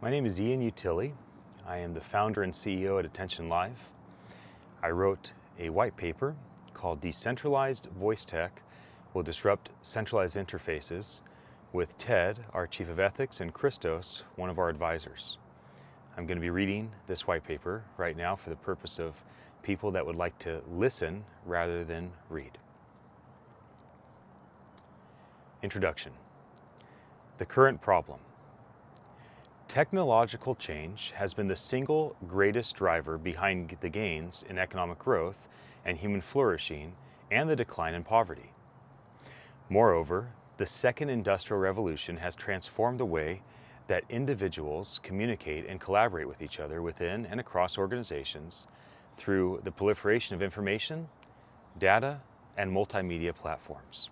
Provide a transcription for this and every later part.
My name is Ian Utile. I am the founder and CEO at Attention Live. I wrote a white paper called Decentralized Voice Tech Will Disrupt Centralized Interfaces with Ted, our Chief of Ethics, and Christos, one of our advisors. I'm going to be reading this white paper right now for the purpose of people that would like to listen rather than read. Introduction. The current problem. Technological change has been the single greatest driver behind the gains in economic growth and human flourishing and the decline in poverty. Moreover, the second industrial revolution has transformed the way that individuals communicate and collaborate with each other within and across organizations through the proliferation of information, data, and multimedia platforms.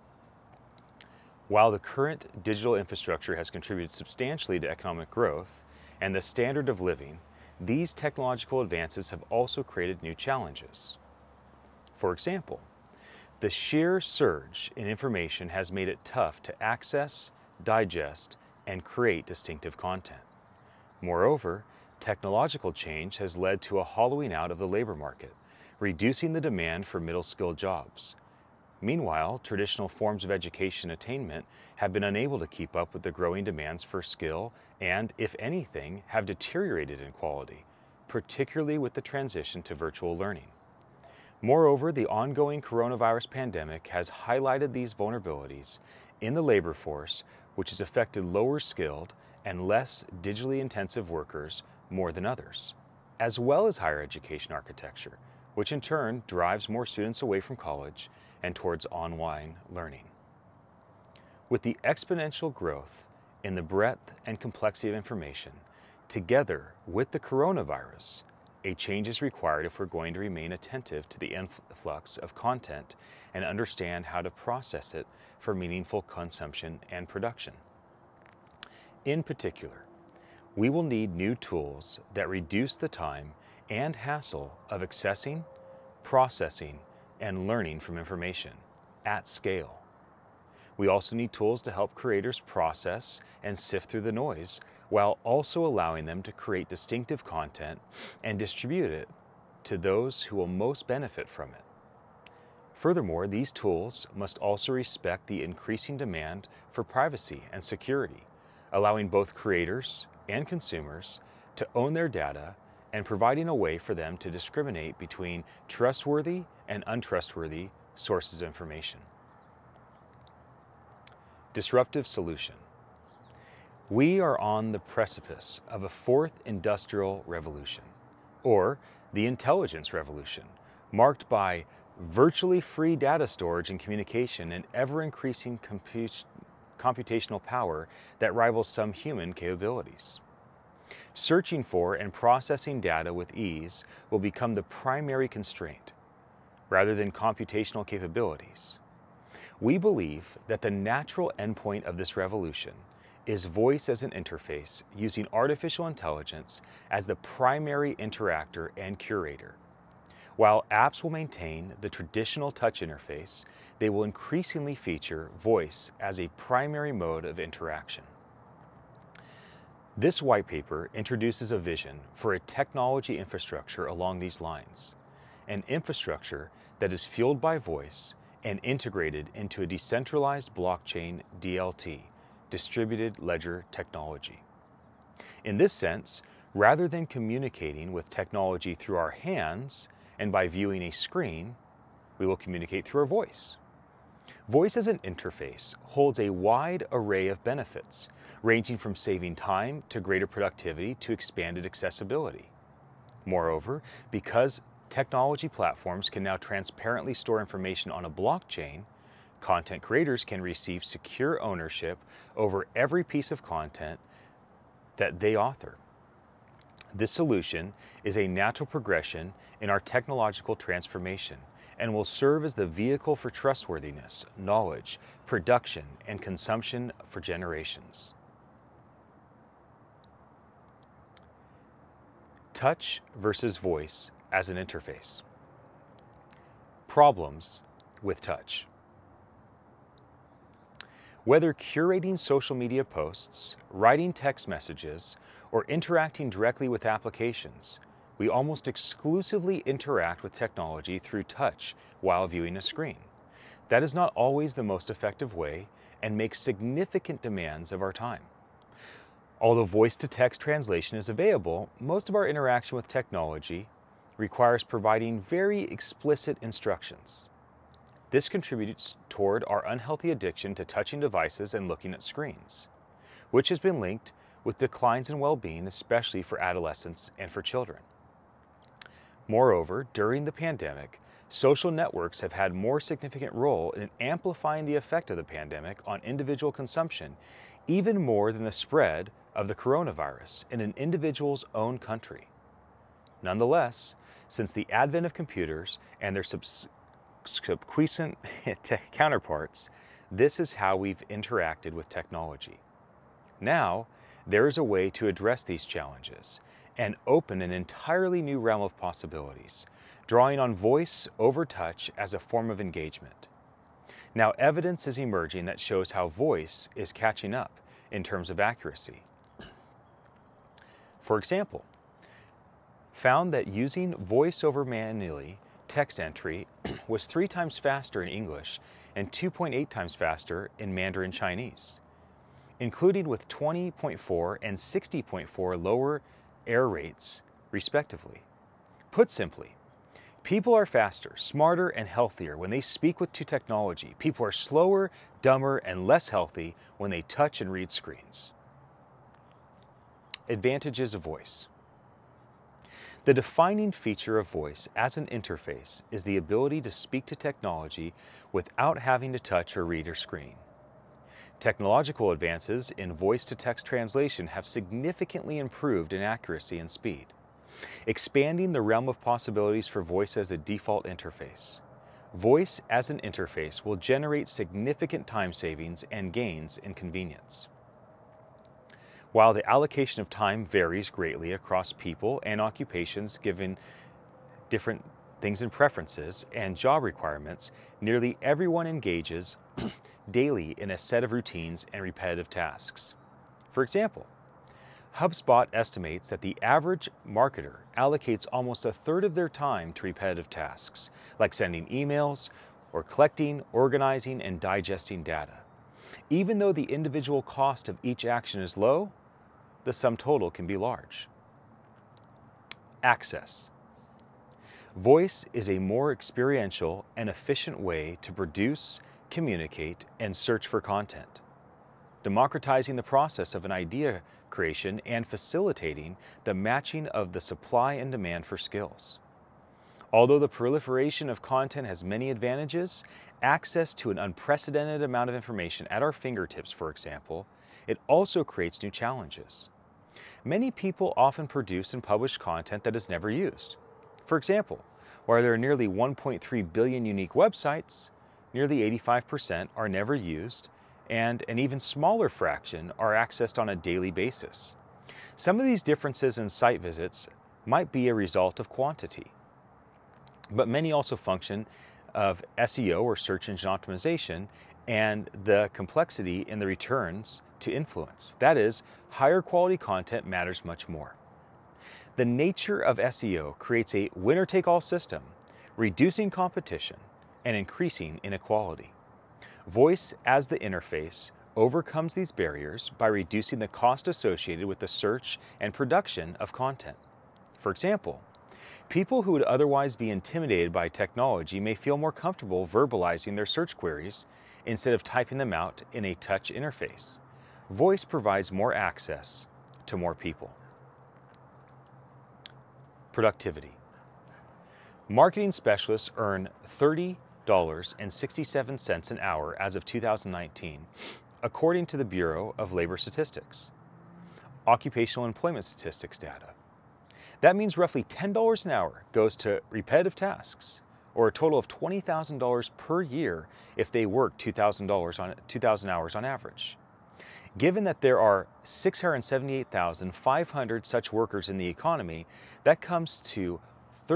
While the current digital infrastructure has contributed substantially to economic growth and the standard of living, these technological advances have also created new challenges. For example, the sheer surge in information has made it tough to access, digest, and create distinctive content. Moreover, technological change has led to a hollowing out of the labor market, reducing the demand for middle-skilled jobs. Meanwhile, traditional forms of education attainment have been unable to keep up with the growing demands for skill and, if anything, have deteriorated in quality, particularly with the transition to virtual learning. Moreover, the ongoing coronavirus pandemic has highlighted these vulnerabilities in the labor force, which has affected lower skilled and less digitally intensive workers more than others, as well as higher education architecture, which in turn drives more students away from college and towards online learning. With the exponential growth in the breadth and complexity of information, together with the coronavirus, a change is required if we're going to remain attentive to the influx of content and understand how to process it for meaningful consumption and production. In particular, we will need new tools that reduce the time and hassle of accessing, processing, and learning from information at scale. We also need tools to help creators process and sift through the noise while also allowing them to create distinctive content and distribute it to those who will most benefit from it. Furthermore, these tools must also respect the increasing demand for privacy and security, allowing both creators and consumers to own their data and providing a way for them to discriminate between trustworthy and untrustworthy sources of information. Disruptive solution. We are on the precipice of a fourth industrial revolution, or the intelligence revolution, marked by virtually free data storage and communication and ever-increasing computational power that rivals some human capabilities. Searching for and processing data with ease will become the primary constraint, rather than computational capabilities. We believe that the natural endpoint of this revolution is voice as an interface using artificial intelligence as the primary interactor and curator. While apps will maintain the traditional touch interface, they will increasingly feature voice as a primary mode of interaction. This white paper introduces a vision for a technology infrastructure along these lines, an infrastructure that is fueled by voice and integrated into a decentralized blockchain DLT, distributed ledger technology. In this sense, rather than communicating with technology through our hands and by viewing a screen, we will communicate through our voice. Voice as an interface holds a wide array of benefits, ranging from saving time to greater productivity to expanded accessibility. Moreover, because technology platforms can now transparently store information on a blockchain, content creators can receive secure ownership over every piece of content that they author. This solution is a natural progression in our technological transformation and will serve as the vehicle for trustworthiness, knowledge, production, and consumption for generations. Touch versus voice as an interface. Problems with touch. Whether curating social media posts, writing text messages, or interacting directly with applications, we almost exclusively interact with technology through touch while viewing a screen. That is not always the most effective way and makes significant demands of our time. Although voice-to-text translation is available, most of our interaction with technology requires providing very explicit instructions. This contributes toward our unhealthy addiction to touching devices and looking at screens, which has been linked with declines in well-being, especially for adolescents and for children. Moreover, during the pandemic, social networks have had a more significant role in amplifying the effect of the pandemic on individual consumption, even more than the spread of the coronavirus in an individual's own country. Nonetheless, since the advent of computers and their subsequent counterparts, this is how we've interacted with technology. Now, there is a way to address these challenges and open an entirely new realm of possibilities, drawing on voice over touch as a form of engagement. Now, evidence is emerging that shows how voice is catching up in terms of accuracy. For example, found that using voice over manually text entry was 3 times faster in English and 2.8 times faster in Mandarin Chinese, including with 20.4 and 60.4 lower error rates, respectively. Put simply, people are faster, smarter, and healthier when they speak with technology. People are slower, dumber, and less healthy when they touch and read screens. Advantages of voice. The defining feature of voice as an interface is the ability to speak to technology without having to touch or read a screen. Technological advances in voice-to-text translation have significantly improved in accuracy and speed, expanding the realm of possibilities for voice as a default interface. Voice as an interface will generate significant time savings and gains in convenience. While the allocation of time varies greatly across people and occupations given different things and preferences and job requirements, nearly everyone engages daily in a set of routines and repetitive tasks. For example, HubSpot estimates that the average marketer allocates almost 1/3 of their time to repetitive tasks, like sending emails or collecting, organizing, and digesting data. Even though the individual cost of each action is low, the sum total can be large. Access. Voice is a more experiential and efficient way to produce, communicate, and search for content, democratizing the process of an idea creation and facilitating the matching of the supply and demand for skills. Although the proliferation of content has many advantages, access to an unprecedented amount of information at our fingertips, for example, it also creates new challenges. Many people often produce and publish content that is never used. For example, while there are nearly 1.3 billion unique websites, nearly 85% are never used, and an even smaller fraction are accessed on a daily basis. Some of these differences in site visits might be a result of quantity, but many also function of SEO or search engine optimization and the complexity in the returns to influence. That is, higher quality content matters much more. The nature of SEO creates a winner-take-all system, reducing competition and increasing inequality. Voice as the interface overcomes these barriers by reducing the cost associated with the search and production of content. For example, people who would otherwise be intimidated by technology may feel more comfortable verbalizing their search queries instead of typing them out in a touch interface. Voice provides more access to more people. Productivity. Marketing specialists earn $30.67 an hour as of 2019, according to the Bureau of Labor Statistics. Occupational employment statistics data. That means roughly $10 an hour goes to repetitive tasks, or a total of $20,000 per year if they work 2,000 hours on average. Given that there are 678,500 such workers in the economy, that comes to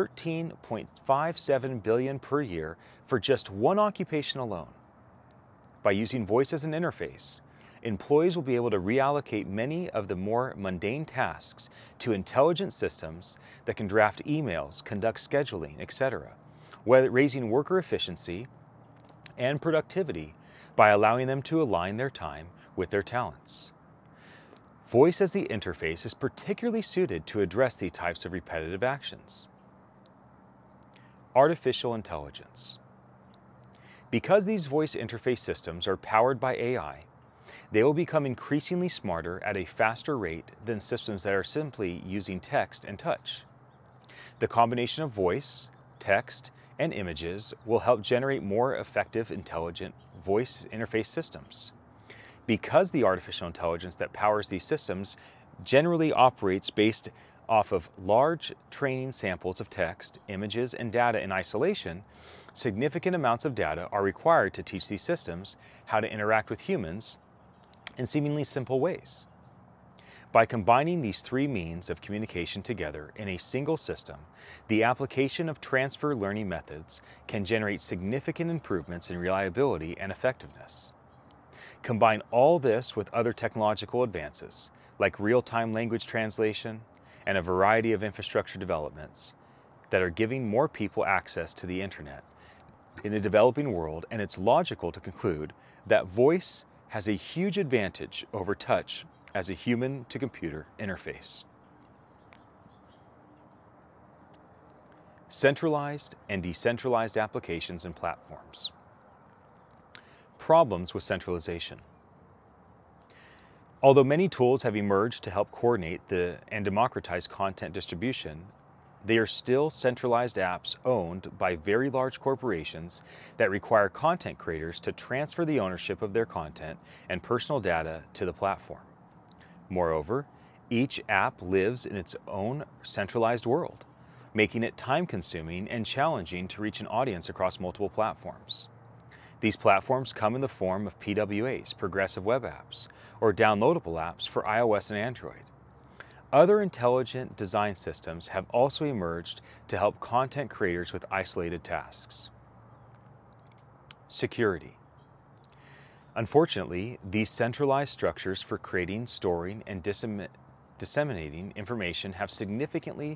$13.57 billion per year for just one occupation alone. by using voice as an interface, employees will be able to reallocate many of the more mundane tasks to intelligent systems that can draft emails, conduct scheduling, etc., raising worker efficiency and productivity by allowing them to align their time with their talents. Voice as the interface is particularly suited to address these types of repetitive actions. Artificial intelligence. Because these voice interface systems are powered by AI, they will become increasingly smarter at a faster rate than systems that are simply using text and touch. The combination of voice, text, and images will help generate more effective, intelligent voice interface systems. Because the artificial intelligence that powers these systems generally operates based off of large training samples of text, images, and data in isolation, significant amounts of data are required to teach these systems how to interact with humans in seemingly simple ways. By combining these three means of communication together in a single system, the application of transfer learning methods can generate significant improvements in reliability and effectiveness. Combine all this with other technological advances, like real-time language translation and a variety of infrastructure developments that are giving more people access to the internet in the developing world, and it's logical to conclude that voice has a huge advantage over touch as a human-to-computer interface. Centralized and decentralized applications and platforms. Problems with centralization. Although many tools have emerged to help coordinate and democratize content distribution, they are still centralized apps owned by very large corporations that require content creators to transfer the ownership of their content and personal data to the platform. Moreover, each app lives in its own centralized world, making it time-consuming and challenging to reach an audience across multiple platforms. These platforms come in the form of PWAs, progressive web apps, or downloadable apps for iOS and Android. Other intelligent design systems have also emerged to help content creators with isolated tasks. Security. Unfortunately, these centralized structures for creating, storing, and disseminating information have significant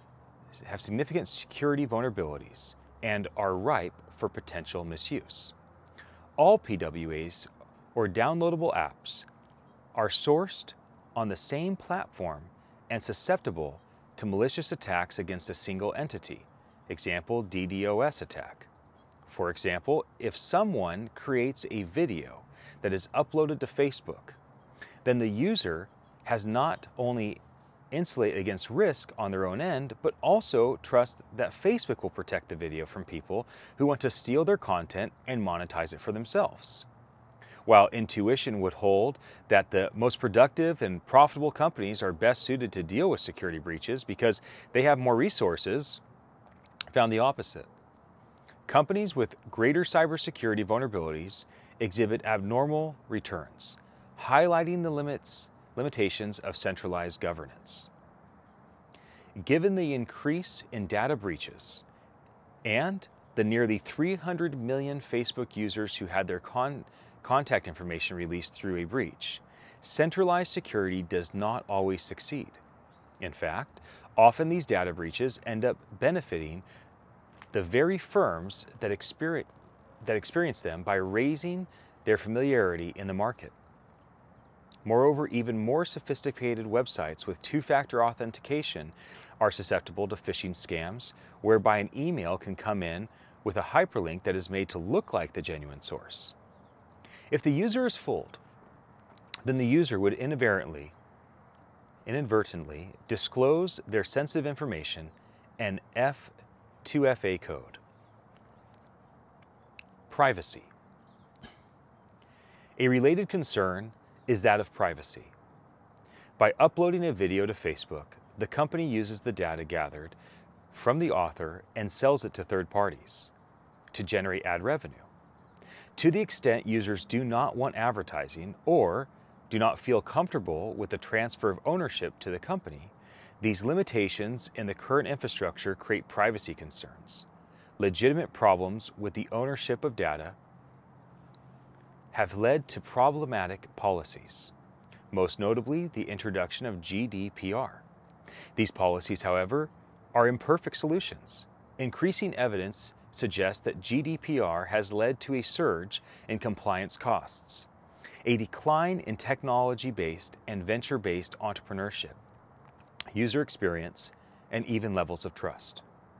security vulnerabilities and are ripe for potential misuse. All PWAs, or downloadable apps, are sourced on the same platform and susceptible to malicious attacks against a single entity. Example, DDoS attack. For example, if someone creates a video that is uploaded to Facebook, then the user has not only insulated against risk on their own end, but also trust that Facebook will protect the video from people who want to steal their content and monetize it for themselves. While intuition would hold that the most productive and profitable companies are best suited to deal with security breaches because they have more resources, found the opposite. Companies with greater cybersecurity vulnerabilities exhibit abnormal returns, highlighting the limitations of centralized governance. Given the increase in data breaches and the nearly 300 million Facebook users who had their contact information released through a breach, centralized security does not always succeed. In fact, often these data breaches end up benefiting the very firms that experience them by raising their familiarity in the market. Moreover, even more sophisticated websites with two-factor authentication are susceptible to phishing scams, whereby an email can come in with a hyperlink that is made to look like the genuine source. If the user is fooled, then the user would inadvertently disclose their sensitive information and F2FA code. Privacy. A related concern is that of privacy. By uploading a video to Facebook, the company uses the data gathered from the author and sells it to third parties to generate ad revenue. To the extent users do not want advertising or do not feel comfortable with the transfer of ownership to the company, these limitations in the current infrastructure create privacy concerns. Legitimate problems with the ownership of data have led to problematic policies, most notably the introduction of GDPR. These policies, however, are imperfect solutions. Increasing evidence suggests that GDPR has led to a surge in compliance costs, a decline in technology-based and venture-based entrepreneurship, user experience, and even levels of trust.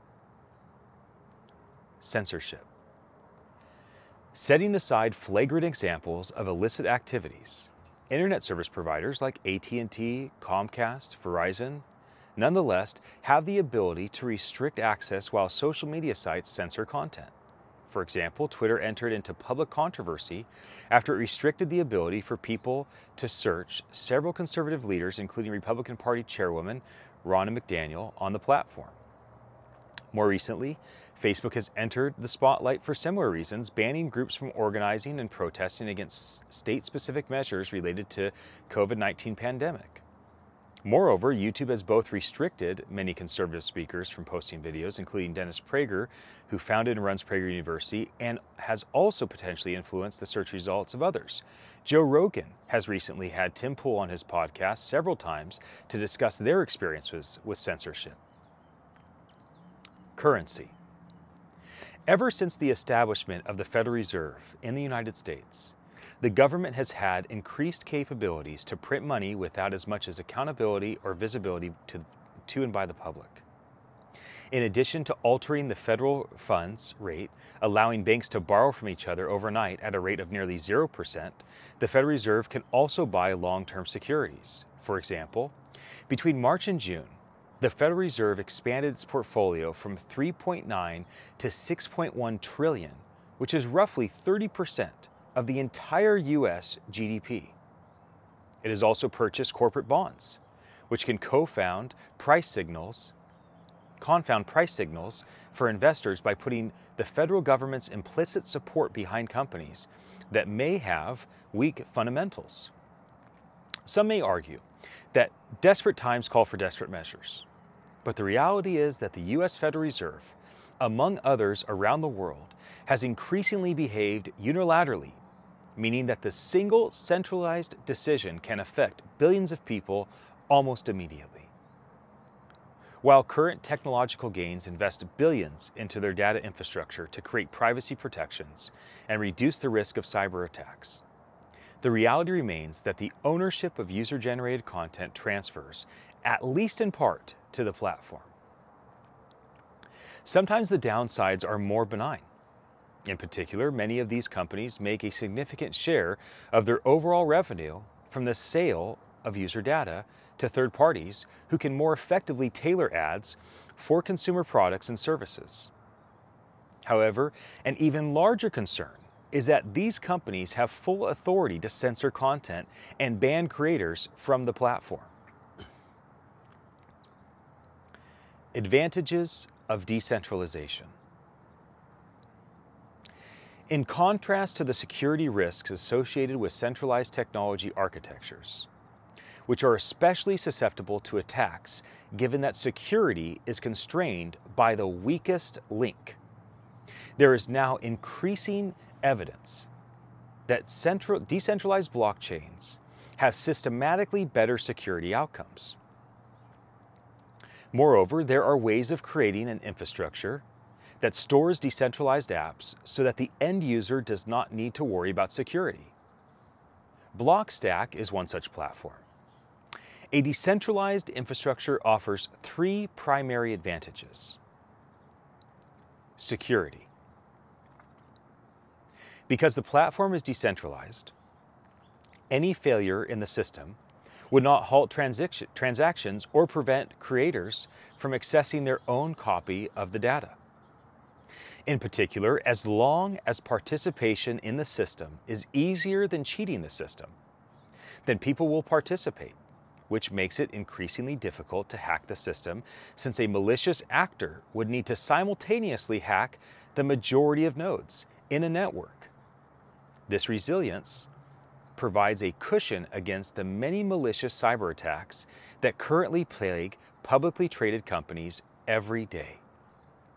Censorship. Setting aside flagrant examples of illicit activities, internet service providers like AT&T, Comcast, Verizon, nonetheless have the ability to restrict access while social media sites censor content. For example, Twitter entered into public controversy after it restricted the ability for people to search several conservative leaders, including Republican Party Chairwoman Ronna McDaniel, on the platform. More recently, Facebook has entered the spotlight for similar reasons, banning groups from organizing and protesting against state-specific measures related to COVID-19 pandemic. Moreover, YouTube has both restricted many conservative speakers from posting videos, including Dennis Prager, who founded and runs Prager University, and has also potentially influenced the search results of others. Joe Rogan has recently had Tim Pool on his podcast several times to discuss their experiences with censorship. Currency. Ever since the establishment of the Federal Reserve in the United States, the government has had increased capabilities to print money without as much as accountability or visibility to and by the public. In addition to altering the federal funds rate, allowing banks to borrow from each other overnight at a rate of nearly 0%, the Federal Reserve can also buy long-term securities. For example, between March and June, the Federal Reserve expanded its portfolio from 3.9 to 6.1 trillion, which is roughly 30% of the entire U.S. GDP. It has also purchased corporate bonds, which can confound price signals for investors by putting the federal government's implicit support behind companies that may have weak fundamentals. Some may argue that desperate times call for desperate measures, but the reality is that the U.S. Federal Reserve, among others around the world, has increasingly behaved unilaterally, meaning that the single centralized decision can affect billions of people almost immediately. While current technological gains invest billions into their data infrastructure to create privacy protections and reduce the risk of cyber attacks, the reality remains that the ownership of user-generated content transfers, at least in part, to the platform. Sometimes the downsides are more benign. In particular, many of these companies make a significant share of their overall revenue from the sale of user data to third parties who can more effectively tailor ads for consumer products and services. However, an even larger concern is that these companies have full authority to censor content and ban creators from the platform. Advantages of decentralization. In contrast to the security risks associated with centralized technology architectures, which are especially susceptible to attacks given that security is constrained by the weakest link, there is now increasing evidence that decentralized blockchains have systematically better security outcomes. Moreover, there are ways of creating an infrastructure that stores decentralized apps so that the end user does not need to worry about security. Blockstack is one such platform. A decentralized infrastructure offers three primary advantages. Security. Because the platform is decentralized, any failure in the system would not halt transactions or prevent creators from accessing their own copy of the data. In particular, as long as participation in the system is easier than cheating the system, then people will participate, which makes it increasingly difficult to hack the system, since a malicious actor would need to simultaneously hack the majority of nodes in a network. This resilience provides a cushion against the many malicious cyber attacks that currently plague publicly traded companies every day.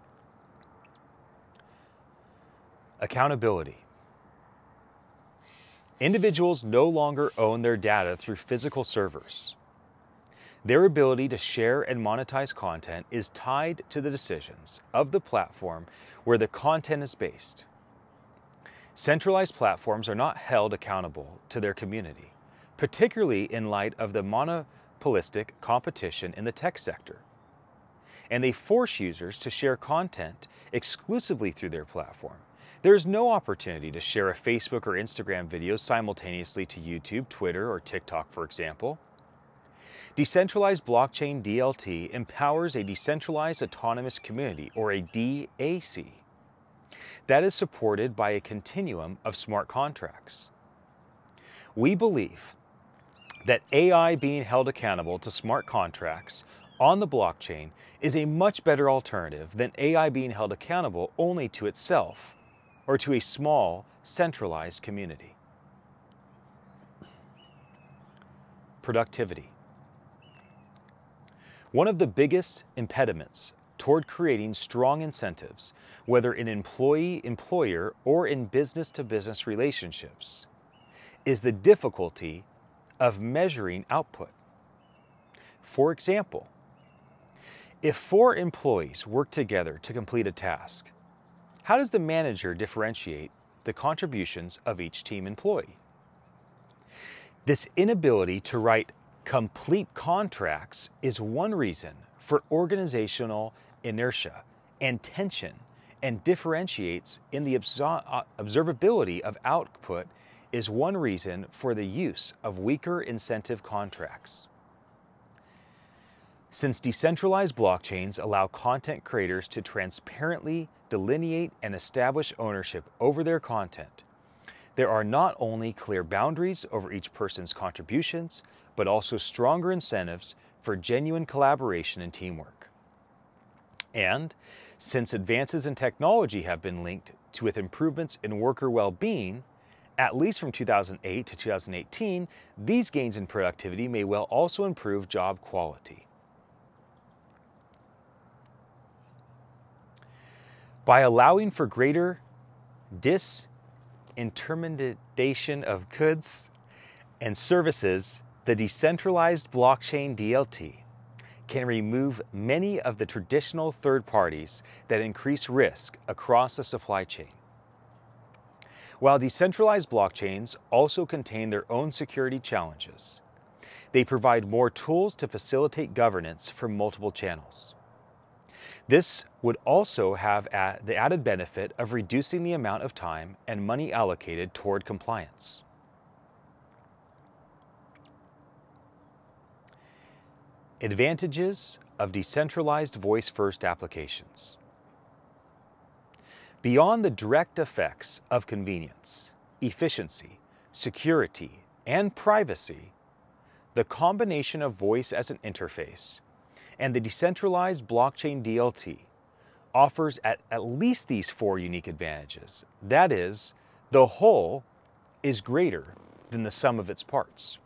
Accountability. Individuals no longer own their data through physical servers. Their ability to share and monetize content is tied to the decisions of the platform where the content is based. Centralized platforms are not held accountable to their community, particularly in light of the monopolistic competition in the tech sector. And they force users to share content exclusively through their platform. There is no opportunity to share a Facebook or Instagram video simultaneously to YouTube, Twitter, or TikTok, for example. Decentralized blockchain DLT empowers a decentralized autonomous community, or a DAC, that is supported by a continuum of smart contracts. We believe that AI being held accountable to smart contracts on the blockchain is a much better alternative than AI being held accountable only to itself or to a small, centralized community. Productivity. One of the biggest impediments toward creating strong incentives, whether in employee-employer or in business-to-business relationships, is the difficulty of measuring output. For example, if 4 employees work together to complete a task, how does the manager differentiate the contributions of each team employee? This inability to write complete contracts is one reason for organizational inertia and tension, and differentiates in the observability of output is one reason for the use of weaker incentive contracts. Since decentralized blockchains allow content creators to transparently delineate and establish ownership over their content, there are not only clear boundaries over each person's contributions, but also stronger incentives for genuine collaboration and teamwork. And since advances in technology have been linked with improvements in worker well-being, at least from 2008 to 2018, these gains in productivity may well also improve job quality. By allowing for greater disintermediation of goods and services, the decentralized blockchain DLT can remove many of the traditional third parties that increase risk across the supply chain. While decentralized blockchains also contain their own security challenges, they provide more tools to facilitate governance from multiple channels. This would also have the added benefit of reducing the amount of time and money allocated toward compliance. Advantages of decentralized voice-first applications. Beyond the direct effects of convenience, efficiency, security, and privacy, the combination of voice as an interface and the decentralized blockchain DLT offers at least these 4 unique advantages. That is, the whole is greater than the sum of its parts.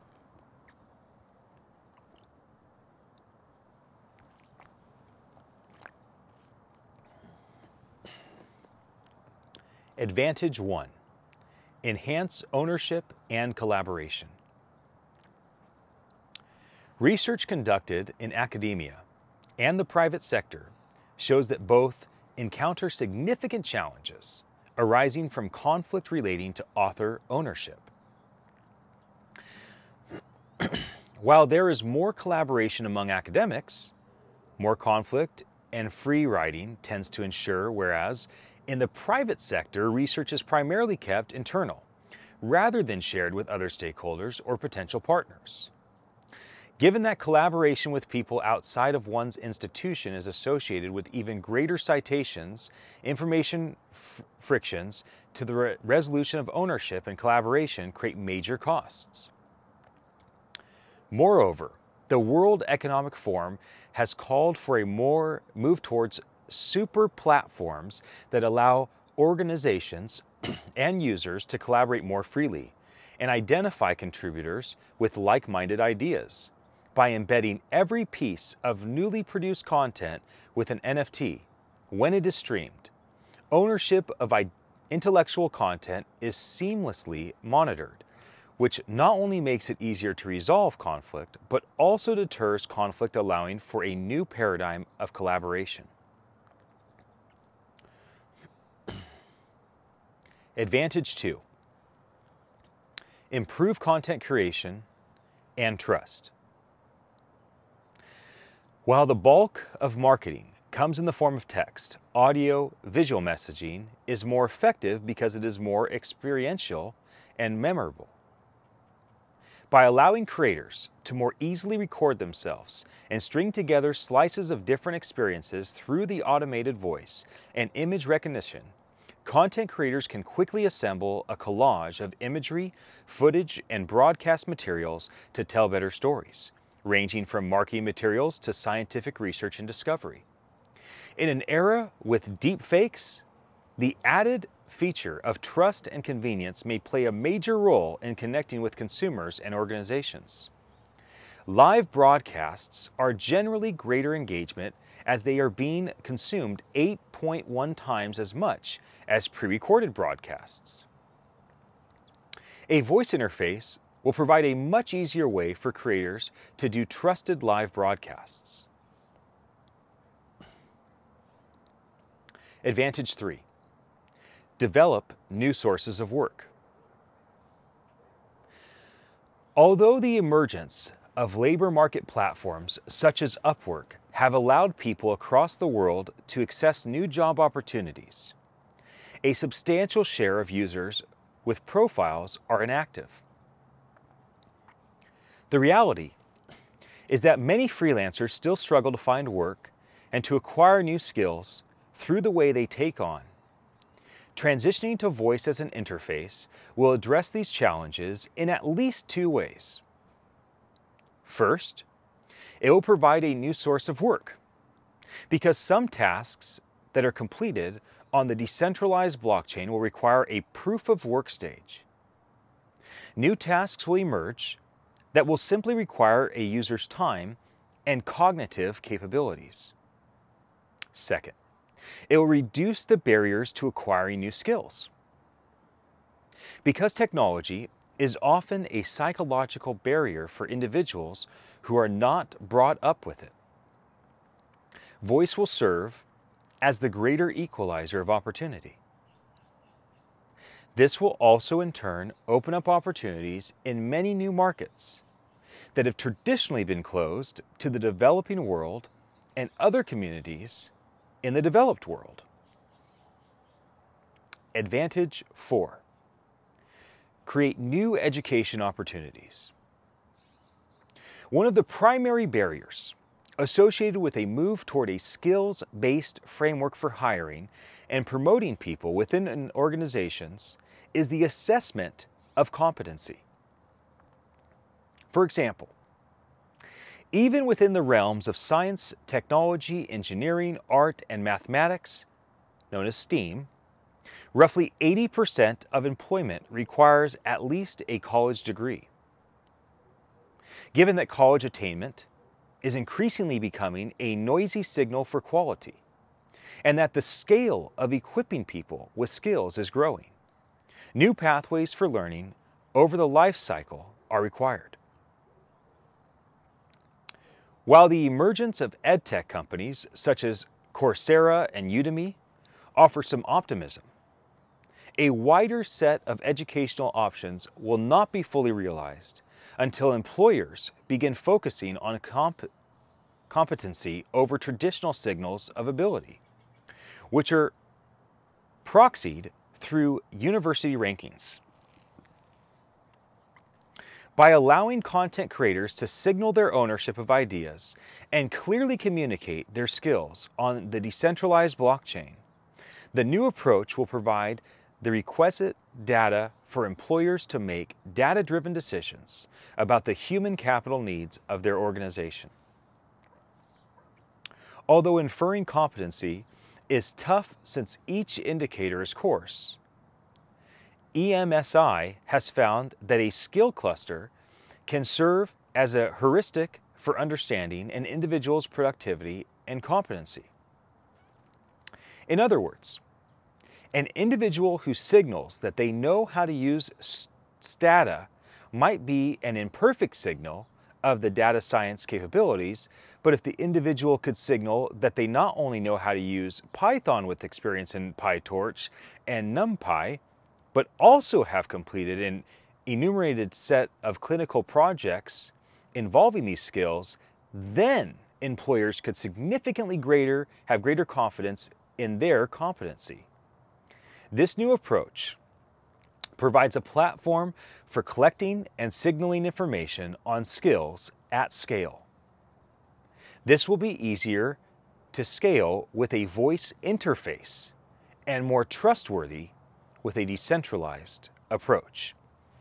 Advantage 1. Enhance ownership and collaboration. Research conducted in academia and the private sector shows that both encounter significant challenges arising from conflict relating to author ownership. While there is more collaboration among academics, more conflict and free writing tends to ensure, whereas in the private sector, research is primarily kept internal, rather than shared with other stakeholders or potential partners. Given that collaboration with people outside of one's institution is associated with even greater citations, information frictions to the resolution of ownership and collaboration create major costs. Moreover, the World Economic Forum has called for a more move towards super platforms that allow organizations and users to collaborate more freely and identify contributors with like-minded ideas by embedding every piece of newly produced content with an NFT when it is streamed. Ownership of intellectual content is seamlessly monitored, which not only makes it easier to resolve conflict, but also deters conflict, allowing for a new paradigm of collaboration. Advantage 2. Improve content creation and trust. While the bulk of marketing comes in the form of text, audio, visual messaging is more effective because it is more experiential and memorable. By allowing creators to more easily record themselves and string together slices of different experiences through the automated voice and image recognition, content creators can quickly assemble a collage of imagery, footage, and broadcast materials to tell better stories, ranging from marketing materials to scientific research and discovery. In an era with deep fakes, the added feature of trust and convenience may play a major role in connecting with consumers and organizations. Live broadcasts are generally greater engagement as they are being consumed 8.1 times as much as pre-recorded broadcasts. A voice interface will provide a much easier way for creators to do trusted live broadcasts. Advantage 3. Develop new sources of work. Although the emergence of labor market platforms such as Upwork have allowed people across the world to access new job opportunities, a substantial share of users with profiles are inactive. The reality is that many freelancers still struggle to find work and to acquire new skills through the way they take on. Transitioning to voice as an interface will address these challenges in at least 2 ways. First, it will provide a new source of work, because some tasks that are completed on the decentralized blockchain will require a proof of work stage. New tasks will emerge that will simply require a user's time and cognitive capabilities. Second, it will reduce the barriers to acquiring new skills. Because technology is often a psychological barrier for individuals who are not brought up with it, voice will serve as the greater equalizer of opportunity. This will also in turn open up opportunities in many new markets that have traditionally been closed to the developing world and other communities in the developed world. Advantage 4. Create new education opportunities. One of the primary barriers associated with a move toward a skills-based framework for hiring and promoting people within an organizations is the assessment of competency. For example, even within the realms of science, technology, engineering, art, and mathematics, known as STEAM, roughly 80% of employment requires at least a college degree. Given that college attainment is increasingly becoming a noisy signal for quality, and that the scale of equipping people with skills is growing, new pathways for learning over the life cycle are required. While the emergence of edtech companies such as Coursera and Udemy offer some optimism, a wider set of educational options will not be fully realized until employers begin focusing on competency over traditional signals of ability, which are proxied through university rankings. By allowing content creators to signal their ownership of ideas and clearly communicate their skills on the decentralized blockchain, the new approach will provide the requisite data for employers to make data-driven decisions about the human capital needs of their organization. Although inferring competency is tough since each indicator is coarse, EMSI has found that a skill cluster can serve as a heuristic for understanding an individual's productivity and competency. In other words, an individual who signals that they know how to use Stata might be an imperfect signal of the data science capabilities, but if the individual could signal that they not only know how to use Python with experience in PyTorch and NumPy, but also have completed an enumerated set of clinical projects involving these skills, then employers could significantly have greater confidence in their competency. This new approach provides a platform for collecting and signaling information on skills at scale. This will be easier to scale with a voice interface and more trustworthy with a decentralized approach.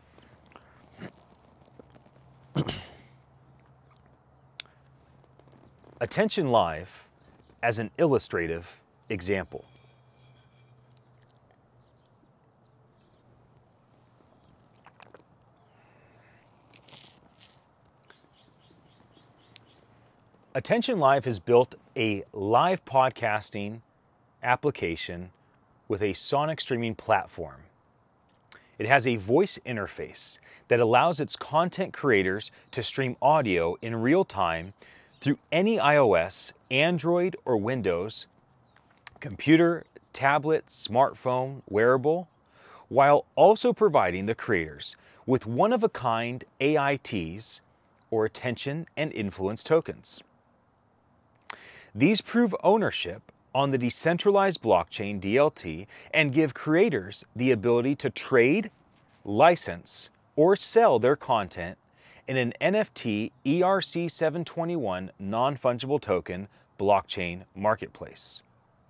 Attention Live as an illustrative example. Attention Live has built a live podcasting application with a sonic streaming platform. It has a voice interface that allows its content creators to stream audio in real time through any iOS, Android, or Windows computer, tablet, smartphone, wearable, while also providing the creators with one-of-a-kind AITs, or attention and influence tokens. These prove ownership on the decentralized blockchain DLT and give creators the ability to trade, license, or sell their content in an NFT ERC-721 non-fungible token blockchain marketplace.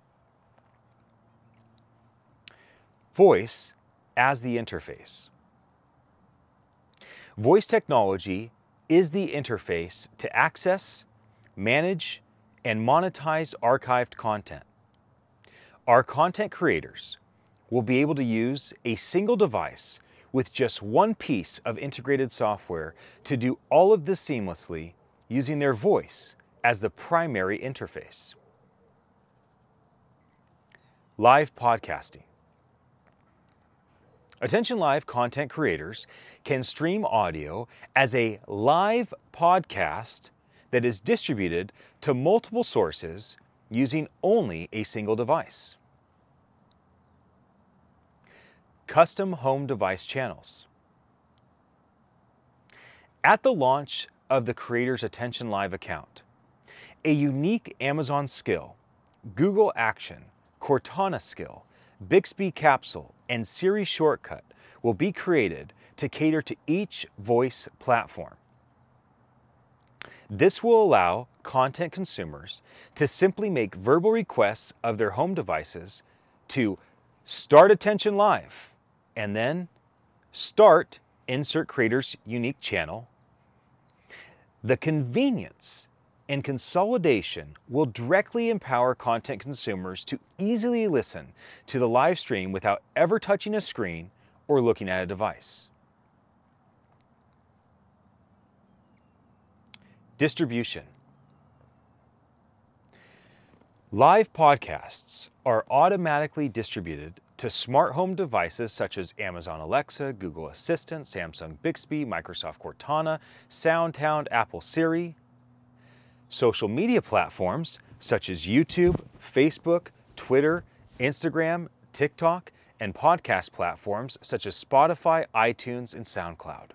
Voice as the interface. Voice technology is the interface to access, manage, and monetize archived content. Our content creators will be able to use a single device with just one piece of integrated software to do all of this seamlessly using their voice as the primary interface. Live podcasting. Attention Live content creators can stream audio as a live podcast that is distributed to multiple sources using only a single device. Custom home device channels. At the launch of the creator's Attention Live account, a unique Amazon skill, Google Action, Cortana skill, Bixby capsule, and Siri shortcut will be created to cater to each voice platform. This will allow content consumers to simply make verbal requests of their home devices to start Attention Live, and then start insert creator's unique channel. The convenience and consolidation will directly empower content consumers to easily listen to the live stream without ever touching a screen or looking at a device. Distribution. Live podcasts are automatically distributed to smart home devices such as Amazon Alexa, Google Assistant, Samsung Bixby, Microsoft Cortana, SoundHound, Apple Siri, social media platforms such as YouTube, Facebook, Twitter, Instagram, TikTok, and podcast platforms such as Spotify, iTunes, and SoundCloud.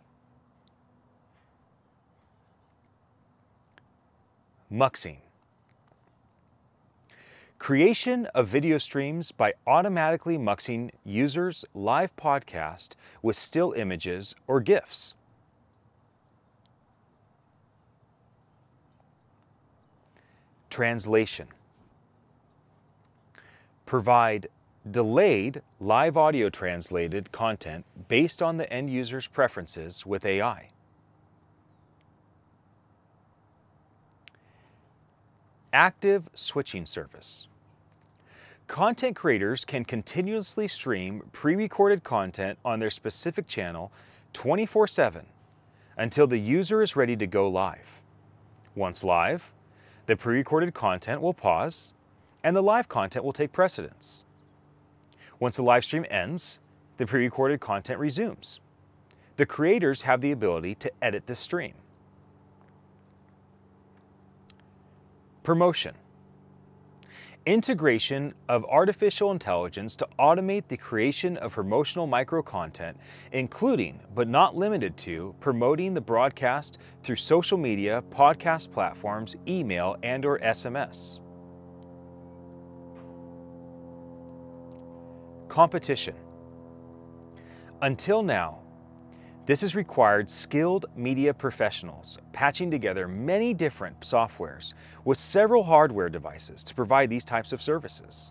Muxing. Creation of video streams by automatically muxing users' live podcast with still images or GIFs. Translation. Provide delayed live audio translated content based on the end user's preferences with AI. Active switching service. Content creators can continuously stream pre-recorded content on their specific channel 24/7 until the user is ready to go live. Once live, the pre-recorded content will pause and the live content will take precedence. Once the live stream ends, the pre-recorded content resumes. the creators have the ability to edit the stream. Promotion. Integration of artificial intelligence to automate the creation of promotional micro-content, including, but not limited to, promoting the broadcast through social media, podcast platforms, email, and/or SMS. Competition. Until now, this has required skilled media professionals patching together many different softwares with several hardware devices to provide these types of services.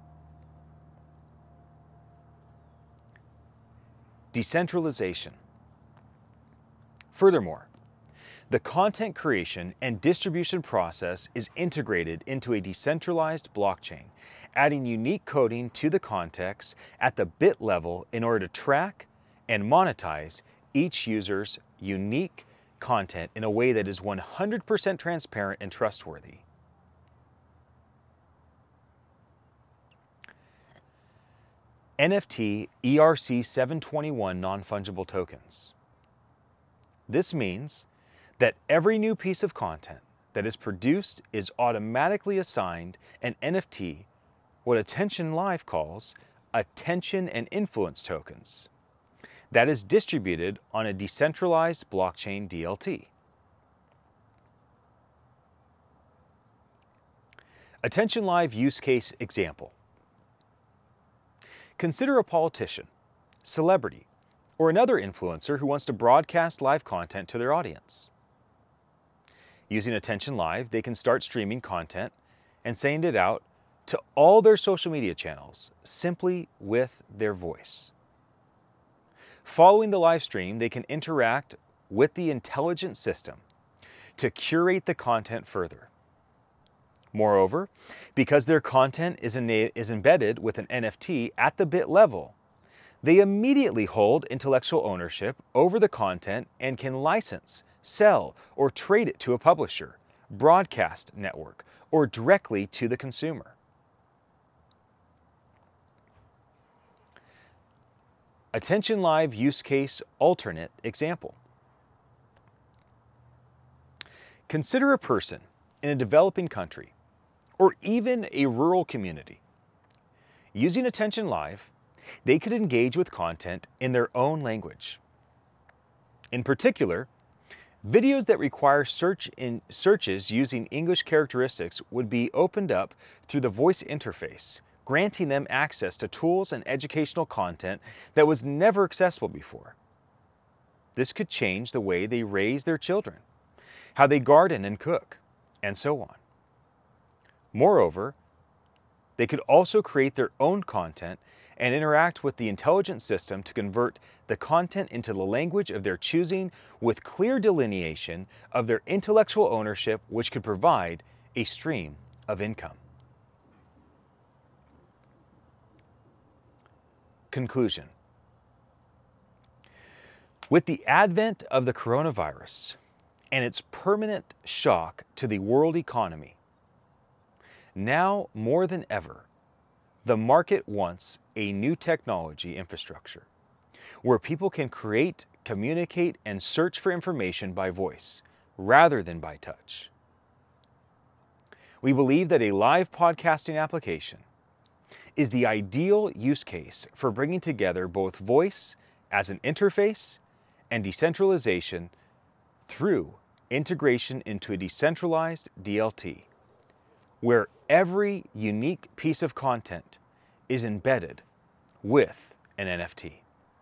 Decentralization. Furthermore, the content creation and distribution process is integrated into a decentralized blockchain, adding unique coding to the context at the bit level in order to track and monetize each user's unique content in a way that is 100% transparent and trustworthy. NFT ERC 721 non-fungible tokens. This means that every new piece of content that is produced is automatically assigned an NFT, what Attention Live calls attention and influence tokens, that is distributed on a decentralized blockchain DLT. Attention Live use case example. Consider a politician, celebrity, or another influencer who wants to broadcast live content to their audience. Using Attention Live, they can start streaming content and sending it out to all their social media channels simply with their voice. Following the live stream, they can interact with the intelligent system to curate the content further. Moreover, because their content is embedded with an NFT at the bit level, they immediately hold intellectual ownership over the content and can license, sell, or trade it to a publisher, broadcast network, or directly to the consumer. Attention Live use case alternate example. Consider a person in a developing country or even a rural community. Using Attention Live, they could engage with content in their own language. In particular, videos that require searches using English characteristics would be opened up through the voice interface, granting them access to tools and educational content that was never accessible before. This could change the way they raise their children, how they garden and cook, and so on. Moreover, they could also create their own content and interact with the intelligent system to convert the content into the language of their choosing with clear delineation of their intellectual ownership, which could provide a stream of income. Conclusion. With the advent of the coronavirus and its permanent shock to the world economy, now more than ever, the market wants a new technology infrastructure where people can create, communicate, and search for information by voice rather than by touch. We believe that a live podcasting application is the ideal use case for bringing together both voice as an interface and decentralization through integration into a decentralized DLT, where every unique piece of content is embedded with an NFT.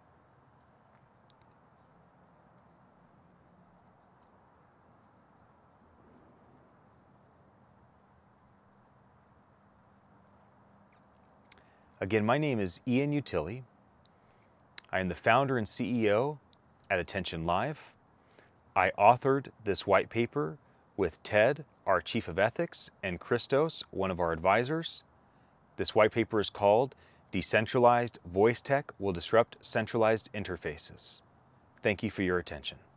Again, my name is Ian Utile. I am the founder and CEO at Attention Live. I authored this white paper with Ted, our Chief of Ethics, and Christos, one of our advisors. This white paper is called Decentralized Voice Tech Will Disrupt Centralized Interfaces. Thank you for your attention.